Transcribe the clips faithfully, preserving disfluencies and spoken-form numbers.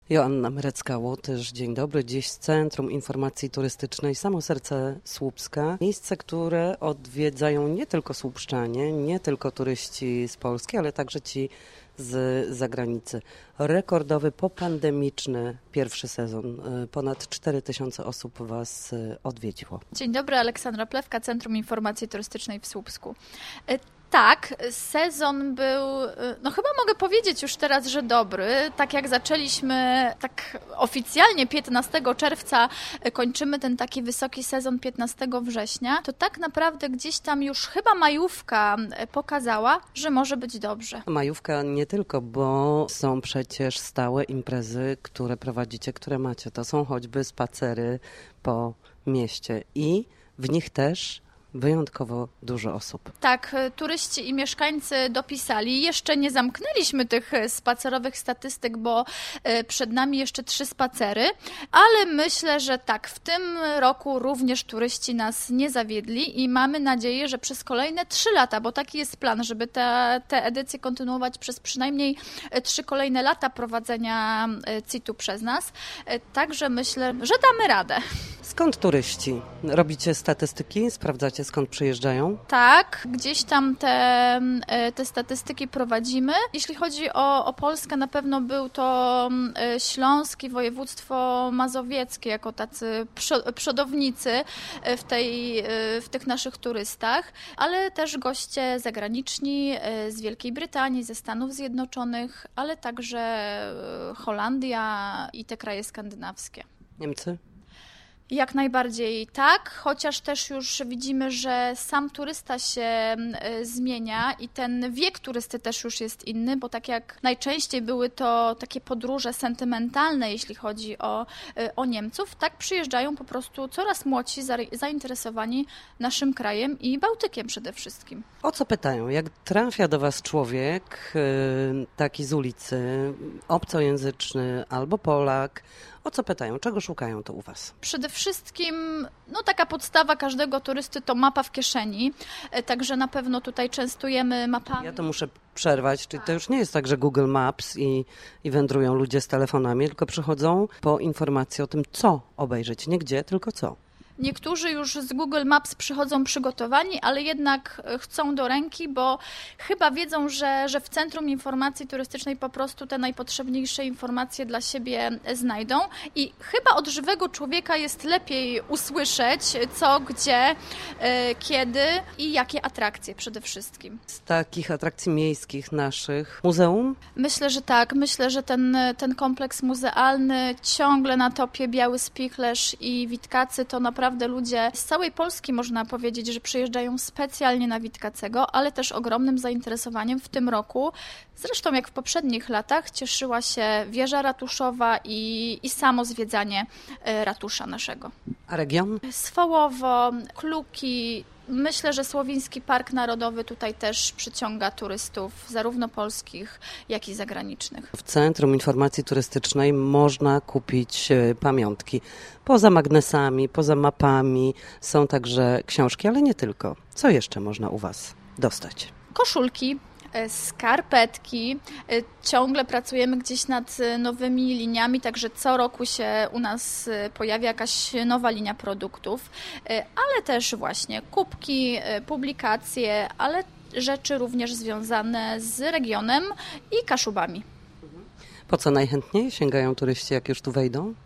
Joanna Merecka-Łotysz, dzień dobry. Dziś z Centrum Informacji Turystycznej Samo Serce Słupska. Miejsce, które odwiedzają nie tylko słupszczanie, nie tylko turyści z Polski, ale także ci z zagranicy. Rekordowy, popandemiczny pierwszy sezon. Ponad cztery tysiące osób Was odwiedziło. Dzień dobry, Aleksandra Plewka, Centrum Informacji Turystycznej w Słupsku. Tak, sezon był, no chyba mogę powiedzieć już teraz, że dobry. Tak jak zaczęliśmy tak oficjalnie piętnastego czerwca, kończymy ten taki wysoki sezon piętnastego września, to tak naprawdę gdzieś tam już chyba majówka pokazała, że może być dobrze. Majówka nie tylko, bo są przecież stałe imprezy, które prowadzicie, które macie. To są choćby spacery po mieście i w nich też wyjątkowo dużo osób. Tak, turyści i mieszkańcy dopisali. Jeszcze nie zamknęliśmy tych spacerowych statystyk, bo przed nami jeszcze trzy spacery, ale myślę, że tak, w tym roku również turyści nas nie zawiedli i mamy nadzieję, że przez kolejne trzy lata, bo taki jest plan, żeby te, te edycje kontynuować przez przynajmniej trzy kolejne lata prowadzenia C I T-u przez nas. Także myślę, że damy radę. Skąd turyści? Robicie statystyki? Sprawdzacie, skąd przyjeżdżają? Tak, gdzieś tam te, te statystyki prowadzimy. Jeśli chodzi o, o Polskę, na pewno był to Śląsk i województwo mazowieckie jako tacy przodownicy w, tej, w tych naszych turystach, ale też goście zagraniczni z Wielkiej Brytanii, ze Stanów Zjednoczonych, ale także Holandia i te kraje skandynawskie. Niemcy? Jak najbardziej tak, chociaż też już widzimy, że sam turysta się zmienia i ten wiek turysty też już jest inny, bo tak jak najczęściej były to takie podróże sentymentalne, jeśli chodzi o, o Niemców, tak przyjeżdżają po prostu coraz młodsi, zainteresowani naszym krajem i Bałtykiem przede wszystkim. O co pytają? Jak trafia do Was człowiek taki z ulicy, obcojęzyczny albo Polak, o co pytają? Czego szukają to u Was? Przede wszystkim, no taka podstawa każdego turysty to mapa w kieszeni, także na pewno tutaj częstujemy mapami. Ja to muszę przerwać, czyli to już nie jest tak, że Google Maps i, i wędrują ludzie z telefonami, tylko przychodzą po informacje o tym, co obejrzeć, nie gdzie, tylko co. Niektórzy już z Google Maps przychodzą przygotowani, ale jednak chcą do ręki, bo chyba wiedzą, że, że w Centrum Informacji Turystycznej po prostu te najpotrzebniejsze informacje dla siebie znajdą i chyba od żywego człowieka jest lepiej usłyszeć co, gdzie, kiedy i jakie atrakcje przede wszystkim. Z takich atrakcji miejskich naszych muzeum? Myślę, że tak. Myślę, że ten, ten kompleks muzealny ciągle na topie Biały Spichlerz i Witkacy to naprawdę Naprawdę ludzie z całej Polski, można powiedzieć, że przyjeżdżają specjalnie na Witkacego, ale też ogromnym zainteresowaniem w tym roku. Zresztą jak w poprzednich latach cieszyła się wieża ratuszowa i, i samo zwiedzanie ratusza naszego. A region? Swołowo, Kluki. Myślę, że Słowiński Park Narodowy tutaj też przyciąga turystów, zarówno polskich, jak i zagranicznych. W Centrum Informacji Turystycznej można kupić pamiątki. Poza magnesami, poza mapami są także książki, ale nie tylko. Co jeszcze można u Was dostać? Koszulki, skarpetki. Ciągle pracujemy gdzieś nad nowymi liniami, także co roku się u nas pojawia jakaś nowa linia produktów, ale też właśnie kubki, publikacje, ale rzeczy również związane z regionem i Kaszubami. Po co najchętniej sięgają turyści, jak już tu wejdą?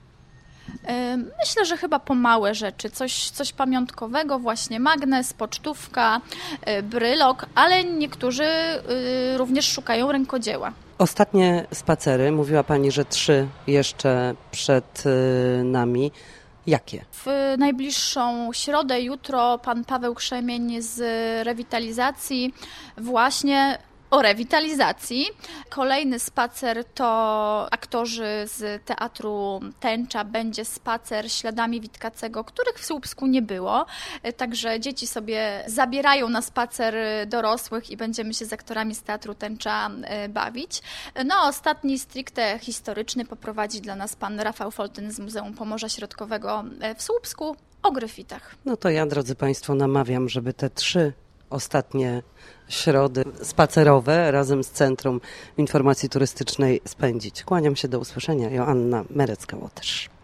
Myślę, że chyba po małe rzeczy, coś, coś pamiątkowego, właśnie magnes, pocztówka, brylok, ale niektórzy również szukają rękodzieła. Ostatnie spacery, mówiła Pani, że trzy jeszcze przed nami. Jakie? W najbliższą środę, jutro pan Paweł Krzemień z rewitalizacji właśnie o rewitalizacji. Kolejny spacer to aktorzy z Teatru Tęcza. Będzie spacer śladami Witkacego, których w Słupsku nie było. Także dzieci sobie zabierają na spacer dorosłych i będziemy się z aktorami z Teatru Tęcza bawić. No a ostatni stricte historyczny poprowadzi dla nas pan Rafał Foltyn z Muzeum Pomorza Środkowego w Słupsku o gryfitach. No to ja, drodzy Państwo, namawiam, żeby te trzy ostatnie środy spacerowe razem z Centrum Informacji Turystycznej spędzić. Kłaniam się, do usłyszenia. Joanna Merecka-Łotysz.